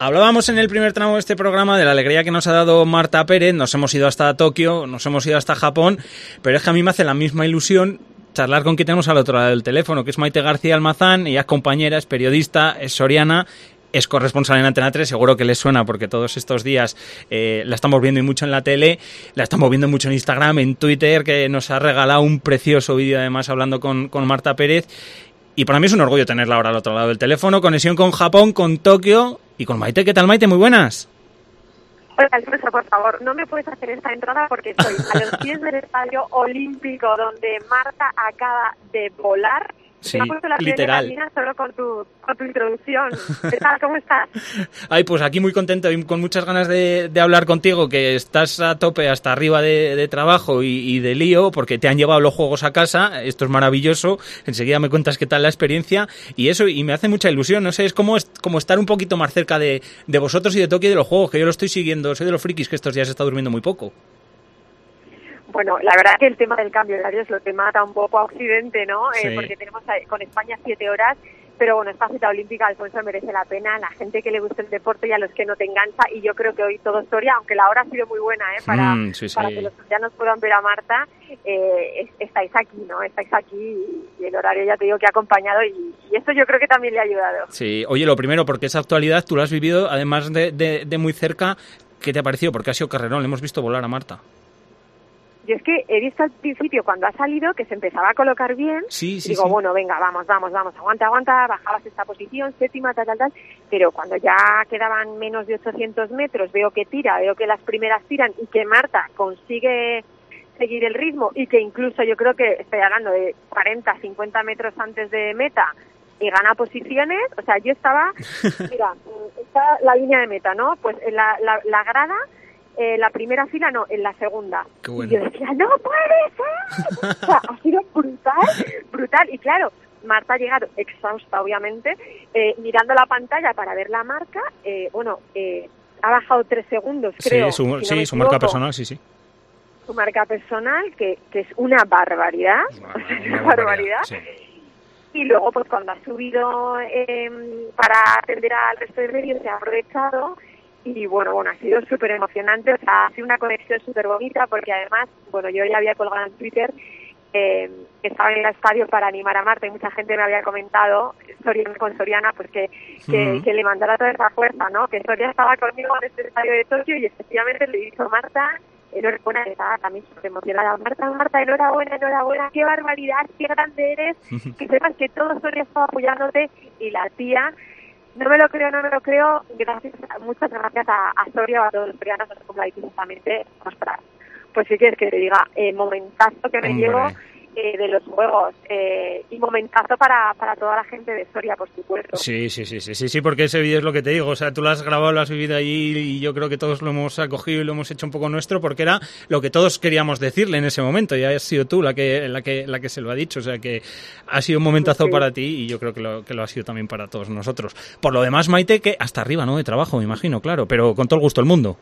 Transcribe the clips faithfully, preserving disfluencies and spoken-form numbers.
Hablábamos en el primer tramo de este programa de la alegría que nos ha dado Marta Pérez. Nos hemos ido hasta Tokio, nos hemos ido hasta Japón, pero es que a mí me hace la misma ilusión charlar con quien tenemos al otro lado del teléfono, que es Maite García Almazán. Ella es compañera, es periodista, es soriana, es corresponsal en Antena tres, seguro que les suena porque todos estos días eh, la estamos viendo y mucho en la tele, la estamos viendo mucho en Instagram, en Twitter, que nos ha regalado un precioso vídeo además hablando con, con Marta Pérez. Y para mí es un orgullo tenerla ahora al otro lado del teléfono, conexión con Japón, con Tokio y con Maite. ¿Qué tal, Maite? Muy buenas. Hola, Alfonso, por favor, no me puedes hacer esta entrada porque estoy a los pies del Estadio Olímpico donde Marta acaba de volar. Sí, me ha puesto la piel literal. de gallina solo con tu, con tu introducción. ¿Qué tal? ¿Cómo estás? Ay, pues aquí muy contento y con muchas ganas de, de hablar contigo, que estás a tope hasta arriba de, de trabajo y, y de lío, porque te han llevado los juegos a casa. Esto es maravilloso. Enseguida me cuentas qué tal la experiencia y eso, y me hace mucha ilusión. No sé, es como, es como estar un poquito más cerca de, de vosotros y de Tokio y de los juegos, que yo lo estoy siguiendo. Soy de los frikis que estos días está durmiendo muy poco. Bueno, la verdad que el tema del cambio de horario es lo que mata un poco a Occidente, ¿no? Sí. Eh, porque tenemos con España siete horas, pero bueno, esta cita olímpica, Alfonso, merece la pena. La gente que le gusta el deporte y a los que no te engancha, y yo creo que hoy todo Soria, aunque la hora ha sido muy buena, ¿eh? Para, mm, sí, sí. para que los sorianos puedan ver a Marta, eh, estáis aquí, ¿no? Estáis aquí y el horario ya te digo que ha acompañado y, y eso yo creo que también le ha ayudado. Sí, oye, lo primero, porque esa actualidad tú la has vivido, además de, de, de muy cerca. ¿Qué te ha parecido? Porque ha sido carrerón, le hemos visto volar a Marta. Yo es que he visto al principio cuando ha salido que se empezaba a colocar bien, sí, sí, y digo, sí. bueno, venga, vamos, vamos, vamos, aguanta, aguanta, bajabas esta posición, séptima, tal, tal, tal, pero cuando ya quedaban menos de ochocientos metros, veo que tira, veo que las primeras tiran y que Marta consigue seguir el ritmo y que incluso yo creo que estoy hablando de cuarenta, cincuenta metros antes de meta y gana posiciones, o sea, yo estaba, mira, está la línea de meta, ¿no? Pues en la, la, la grada, Eh, la primera fila no, en la segunda. Qué bueno. Y yo decía, ¡no puede ser! O sea, ha sido brutal, brutal. Y claro, Marta ha llegado exhausta, obviamente, eh, mirando la pantalla para ver la marca. Eh, bueno, eh, ha bajado tres segundos, creo. Sí, su, si no sí, me su marca equivoco. personal, sí, sí. Su marca personal, que, que es una barbaridad. Una, o sea, es una una barbaridad. Sí. Y luego, pues cuando ha subido eh, para atender al resto de medios, se ha aprovechado. Y bueno, bueno, ha sido súper emocionante, o sea, ha sido una conexión súper bonita porque además, bueno, yo ya había colgado en Twitter eh, que estaba en el estadio para animar a Marta y mucha gente me había comentado, Soriana con Soriana, pues que, que, Uh-huh. que le mandara toda esa fuerza, ¿no? Que Soria estaba conmigo en este estadio de Tokio y efectivamente le dijo Marta, enhorabuena, estaba también súper emocionada, Marta, Marta, enhorabuena, enhorabuena, qué barbaridad, qué grande eres, Uh-huh. que sepas que todo Soria estaba apoyándote y la tía... No me lo creo, no me lo creo. Gracias, muchas gracias a, a Soria o a todos los sorianos, no sé cómo la dices justamente. Ostras, pues sí que es que te diga, eh, momentazo que me Hombre. llevo eh, de los juegos eh, y momentazo para, para toda la gente de Soria, por supuesto. Sí, sí, sí, sí, sí, sí, porque ese vídeo es lo que te digo, o sea, tú lo has grabado, lo has vivido allí y yo creo que todos lo hemos acogido y lo hemos hecho un poco nuestro porque era lo que todos queríamos decirle en ese momento y has sido tú la que la que la que se lo ha dicho, o sea que ha sido un momentazo Sí. para ti y yo creo que lo, que lo ha sido también para todos nosotros. Por lo demás, Maite, que hasta arriba, ¿no?, de trabajo, me imagino, claro, pero con todo el gusto del mundo.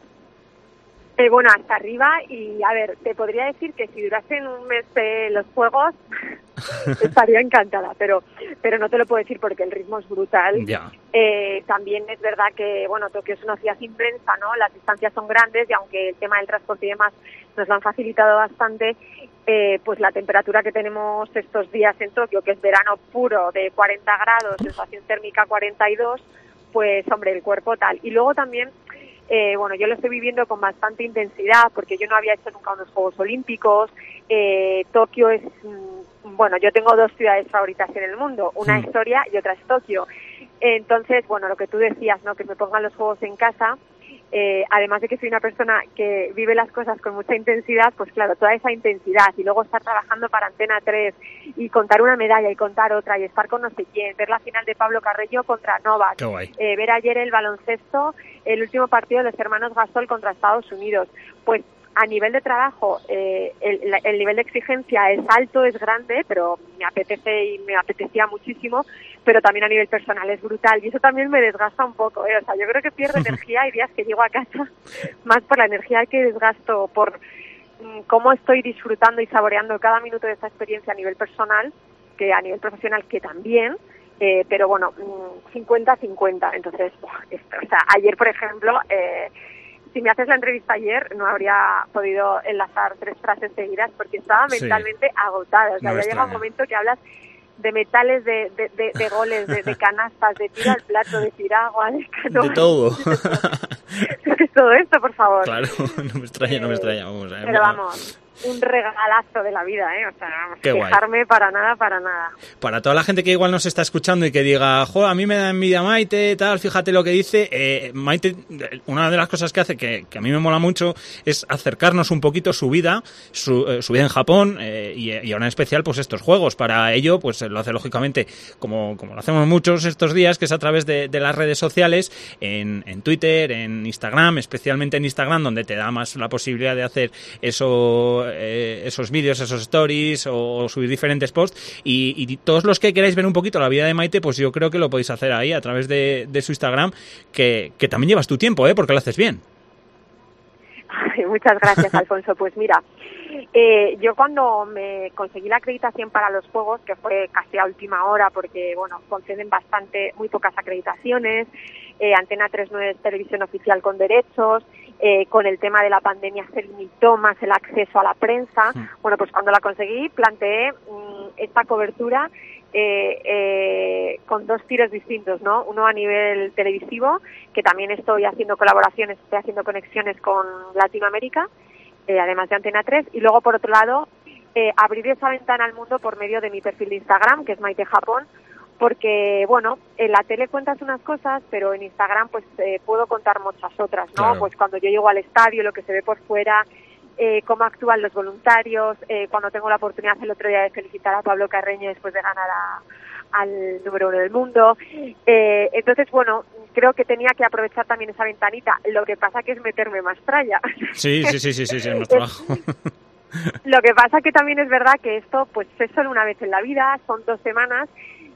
Eh, bueno, hasta arriba y a ver, te podría decir que si durasen un mes eh, los juegos estaría encantada, pero pero no te lo puedo decir porque el ritmo es brutal. Ya. Eh, también es verdad que, bueno, Tokio es una ciudad inmensa, ¿no? Las distancias son grandes y aunque el tema del transporte y demás nos lo han facilitado bastante, eh, pues la temperatura que tenemos estos días en Tokio, que es verano puro de cuarenta grados, sensación térmica cuarenta y dos, pues hombre, el cuerpo tal. Y luego también, eh, bueno, yo lo estoy viviendo con bastante intensidad porque yo no había hecho nunca unos Juegos Olímpicos. Eh, Tokio es, bueno, yo tengo dos ciudades favoritas en el mundo, una Sí. es Soria y otra es Tokio. Entonces, bueno, lo que tú decías, ¿no?, que me pongan los juegos en casa, eh, además de que soy una persona que vive las cosas con mucha intensidad, pues claro, toda esa intensidad y luego estar trabajando para Antena tres y contar una medalla y contar otra y estar con no sé quién, ver la final de Pablo Carreño contra Novak, Qué guay. eh, ver ayer el baloncesto, el último partido de los hermanos Gasol contra Estados Unidos, pues a nivel de trabajo eh, el, el nivel de exigencia es alto, es grande, pero me apetece y me apetecía muchísimo, pero también a nivel personal es brutal y eso también me desgasta un poco, ¿eh? O sea, yo creo que pierdo energía, hay días que llego a casa más por la energía que desgasto, por mm, cómo estoy disfrutando y saboreando cada minuto de esta experiencia a nivel personal, que a nivel profesional que también, eh, pero bueno, cincuenta cincuenta. Entonces, esto, o sea, ayer, por ejemplo, eh, si me haces la entrevista ayer, no habría podido enlazar tres frases seguidas porque estaba mentalmente sí. agotada. O sea, no ya llega un momento que hablas de metales, de, de, de, de goles, de, de canastas, de tiro al plato, de piragua, de canoa. De todo. De todo esto, por favor. Claro, no me extraña, eh, no me extraña. Vamos, eh, pero vamos, un regalazo de la vida, ¿eh? O sea, vamos, qué quejarme guay. para nada, para nada. Para toda la gente que igual nos está escuchando y que diga, jo, a mí me da envidia Maite, tal, fíjate lo que dice. Eh, Maite, una de las cosas que hace que, que a mí me mola mucho es acercarnos un poquito su vida, su, eh, su vida en Japón eh, y, y ahora en especial pues estos juegos. Para ello, pues lo hace lógicamente como, como lo hacemos muchos estos días, que es a través de, de las redes sociales, en, en Twitter, en Instagram, especialmente en Instagram, donde te da más la posibilidad de hacer eso, eh, esos vídeos, esos stories o, o subir diferentes posts y, y todos los que queráis ver un poquito la vida de Maite, pues yo creo que lo podéis hacer ahí a través de, de su Instagram, que, que también llevas tu tiempo, ¿eh? Porque lo haces bien. Ay, muchas gracias, Alfonso. Pues mira, eh, yo cuando me conseguí la acreditación para los juegos, que fue casi a última hora porque, bueno, conceden bastante, muy pocas acreditaciones, eh, Antena tres no es televisión oficial con derechos, eh, con el tema de la pandemia se limitó más el acceso a la prensa. Mm. Bueno, pues cuando la conseguí planteé mmm, esta cobertura eh, eh, con dos tiros distintos, ¿no? Uno a nivel televisivo, que también estoy haciendo colaboraciones, estoy haciendo conexiones con Latinoamérica, eh, además de Antena tres, y luego por otro lado eh, abrir esa ventana al mundo por medio de mi perfil de Instagram, que es Maite Japón, porque, bueno, en la tele cuentas unas cosas, pero en Instagram pues eh, puedo contar muchas otras, ¿no? Claro. Pues cuando yo llego al estadio, lo que se ve por fuera, eh, cómo actúan los voluntarios, eh, cuando tengo la oportunidad el otro día de felicitar a Pablo Carreño después de ganar a, al número uno del mundo. Eh, entonces, bueno, creo que tenía que aprovechar también esa ventanita. Lo que pasa que es meterme más tralla. Sí, sí, sí, sí, sí, sí, es nuestro trabajo. Lo que pasa que también es verdad que esto pues es solo una vez en la vida, son dos semanas.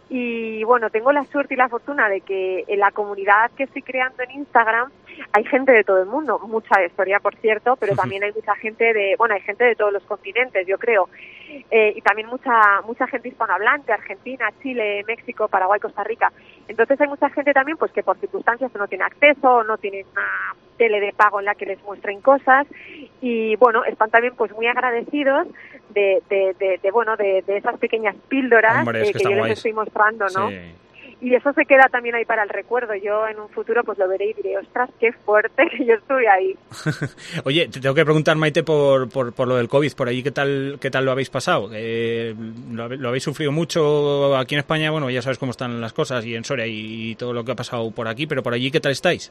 Y bueno, tengo la suerte y la fortuna de que en la comunidad que estoy creando en Instagram hay gente de todo el mundo, mucha de historia, por cierto, pero también hay mucha gente de, bueno, hay gente de todos los continentes, yo creo, eh, y también mucha mucha gente hispanohablante, Argentina, Chile, México, Paraguay, Costa Rica. Entonces hay mucha gente también pues que por circunstancias no tiene acceso, no tiene una tele de pago en la que les muestren cosas y bueno, están también pues muy agradecidos de, de, de, de bueno, de, de esas pequeñas píldoras. Hombre, es eh, que, que yo guays. Les estoy mostrando, ¿no? Sí. Y eso se queda también ahí para el recuerdo. Yo en un futuro pues lo veré y diré, ostras, qué fuerte que yo estuve ahí. Oye, te tengo que preguntar, Maite, por, por, por lo del COVID. Por allí, ¿qué tal qué tal lo habéis pasado? Eh, ¿lo, ¿Lo habéis sufrido mucho aquí en España? Bueno, ya sabes cómo están las cosas y en Soria y, y todo lo que ha pasado por aquí, pero por allí, ¿qué tal estáis?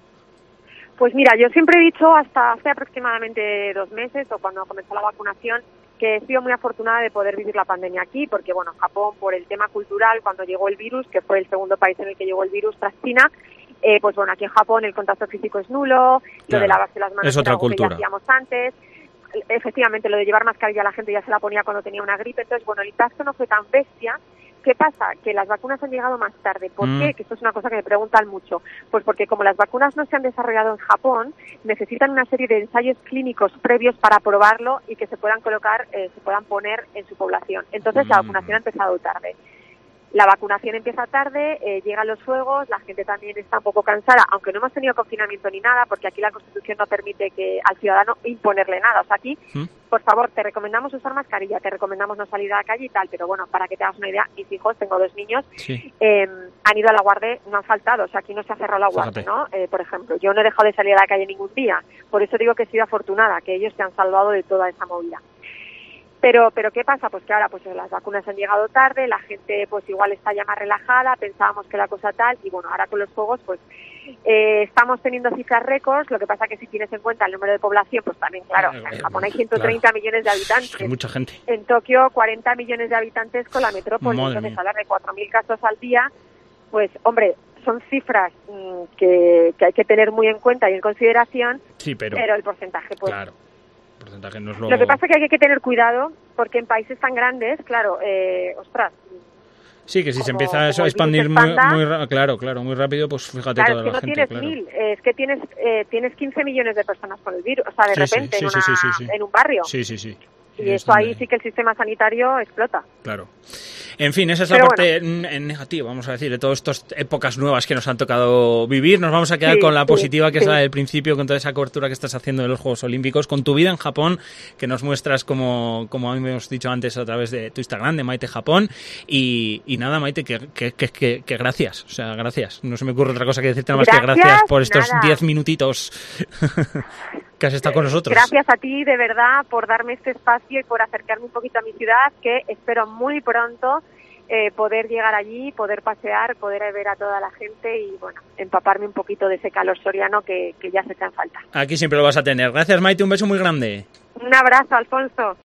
Pues mira, yo siempre he dicho hasta hace aproximadamente dos meses o cuando comenzó la vacunación que he sido muy afortunada de poder vivir la pandemia aquí, porque bueno, Japón por el tema cultural, cuando llegó el virus, que fue el segundo país en el que llegó el virus tras China, eh, pues bueno, aquí en Japón el contacto físico es nulo, claro, lo de lavarse las manos es otra era algo cultura. Que ya hacíamos antes, efectivamente lo de llevar mascarilla la gente ya se la ponía cuando tenía una gripe, entonces bueno, el impacto no fue tan bestia. ¿Qué pasa? Que las vacunas han llegado más tarde. ¿Por mm. qué? Que esto es una cosa que me preguntan mucho. Pues porque como las vacunas no se han desarrollado en Japón, necesitan una serie de ensayos clínicos previos para probarlo y que se puedan colocar, eh, se puedan poner en su población. Entonces mm. la vacunación ha empezado tarde. La vacunación empieza tarde, eh, llegan los juegos, la gente también está un poco cansada, aunque no hemos tenido confinamiento ni nada, porque aquí la Constitución no permite que al ciudadano imponerle nada. O sea, aquí, ¿Mm? por favor, te recomendamos usar mascarilla, te recomendamos no salir a la calle y tal, pero bueno, para que te hagas una idea, mis hijos, tengo dos niños, sí. eh, han ido a la guardia, no han faltado, o sea, aquí no se ha cerrado la guardia, ¿no? Eh, por ejemplo, yo no he dejado de salir a la calle ningún día, por eso digo que he sido afortunada, que ellos se han salvado de toda esa movida. Pero, pero ¿qué pasa? Pues que ahora pues las vacunas han llegado tarde, la gente pues igual está ya más relajada, pensábamos que la cosa tal, y bueno, ahora con los juegos pues eh, estamos teniendo cifras récords, lo que pasa que si tienes en cuenta el número de población, pues también, claro, eh, en Japón hay ciento treinta claro. millones de habitantes. Hay mucha gente. En Tokio cuarenta millones de habitantes con la metrópoli, Madre entonces mía. Hablar de cuatro mil casos al día, pues hombre, son cifras mmm, que, que hay que tener muy en cuenta y en consideración, sí, pero, pero el porcentaje pues... Claro. No es lo... lo que pasa es que hay que tener cuidado porque en países tan grandes, claro, eh, ostras. Sí, que si como, se empieza eso a expandir muy, muy claro, claro, muy rápido, pues fíjate claro, toda es que la no gente. Tienes claro. mil, es que tienes eh, tienes quince millones de personas con el virus, o sea, de sí, repente sí, en, sí, una, sí, sí, sí. en un barrio. Sí, sí, sí. Y eso donde... ahí sí que el sistema sanitario explota. Claro. En fin, esa es Pero la parte bueno. negativa, vamos a decir, de todas estas épocas nuevas que nos han tocado vivir. Nos vamos a quedar sí, con la sí, positiva, que sí. es la del principio, con toda esa cobertura que estás haciendo de los Juegos Olímpicos, con tu vida en Japón, que nos muestras como, como a mí me hemos dicho antes a través de tu Instagram, de Maite Japón. Y, y nada, Maite, que, que, que, que, que gracias, o sea, gracias. No se me ocurre otra cosa que decirte nada más que gracias por estos diez minutitos que has estado con nosotros. Gracias a ti, de verdad, por darme este espacio y por acercarme un poquito a mi ciudad, que espero muy pronto eh, poder llegar allí, poder pasear, poder ver a toda la gente y, bueno, empaparme un poquito de ese calor soriano que, que ya se echa en falta. Aquí siempre lo vas a tener. Gracias, Maite, un beso muy grande. Un abrazo, Alfonso.